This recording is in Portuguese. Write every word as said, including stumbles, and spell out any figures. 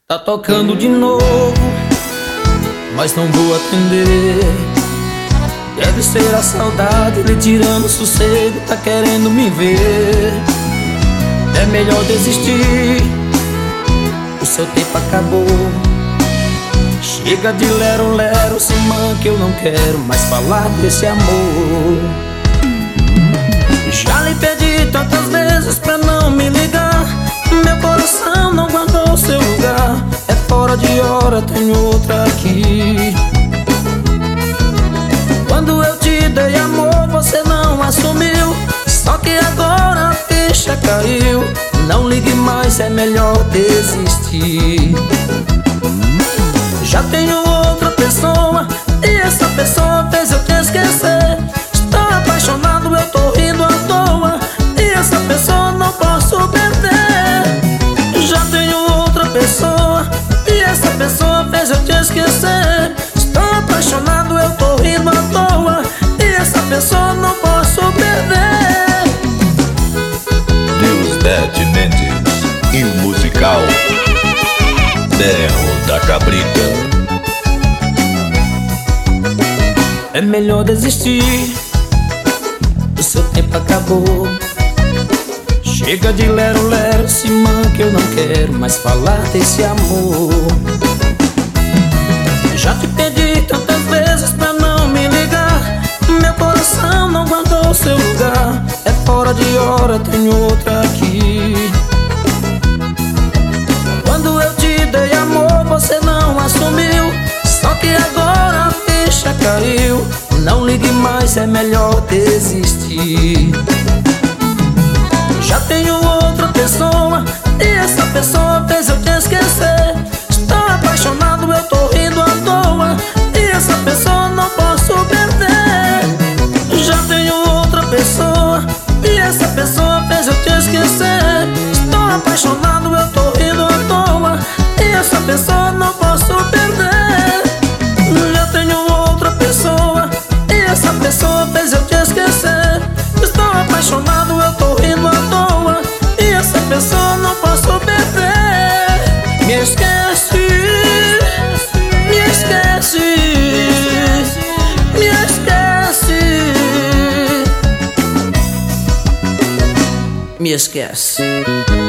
Tá tocando de novo, mas não vou atender. Deve ser a saudade lhe tirando o sossego, tá querendo me ver. É melhor desistir, o seu tempo acabou. Chega de lero-lero, sem mãe, que eu não quero mais falar desse amor. Já lhe pedi tantas vezes pra não me ligar, meu coração não guardou seu lugar. É fora de hora, tem outra aqui. Quando eu te dei amor, você não assumiu. Só que agora a ficha caiu. Não ligue mais, é melhor desistir. Já tenho outra pessoa, e essa pessoa fez eu te esquecer. Estou apaixonado, eu tô rindo à toa, e essa pessoa não posso perder. Já tenho outra pessoa, e essa pessoa fez eu te esquecer. Estou apaixonado, eu tô rindo à toa, e essa pessoa não posso perder. Deusdete Mendes e o musical Berro da Cabrita. É melhor desistir, o seu tempo acabou. Chega de lero-lero, se manca, eu não quero mais falar desse amor. Já te pedi tantas vezes pra não me ligar, meu coração não guardou seu lugar. É fora de hora, tem outra aqui. Quando eu te dei amor, você não assumiu. Só que agora a ficha caiu. Não ligue mais, é melhor desistir. Já tenho outra pessoa, e essa pessoa fez eu te esquecer. Estou apaixonado, eu tô rindo à toa, e essa pessoa não posso perder. Já tenho outra pessoa, e essa pessoa fez eu te esquecer. Estou apaixonado, eu tô rindo à toa, e essa pessoa não posso perder. Já tenho outra pessoa, e essa pessoa fez eu te esquecer. Estou apaixonado, eu tô rindo à toa, e essa pessoa não posso perder. Me esquece, me esquece, me esquece, me esquece.